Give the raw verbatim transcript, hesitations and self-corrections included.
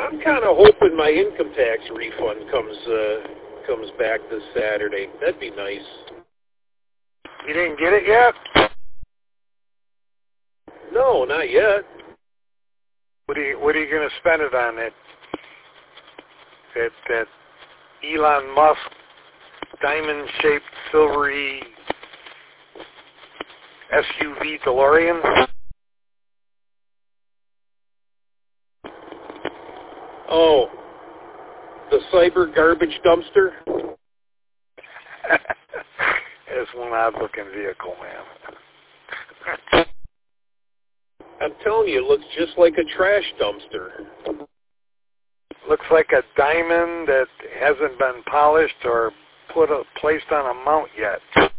I'm kind of hoping my income tax refund comes uh, comes back this Saturday. That'd be nice. You didn't get it yet? No, not yet. What are you What are you going to spend it on? That that that Elon Musk diamond-shaped silvery S U V DeLorean? Oh, the cyber garbage dumpster? It's one odd-looking vehicle, man. I'm telling you, it looks just like a trash dumpster. Looks like a diamond that hasn't been polished or put a, placed on a mount yet.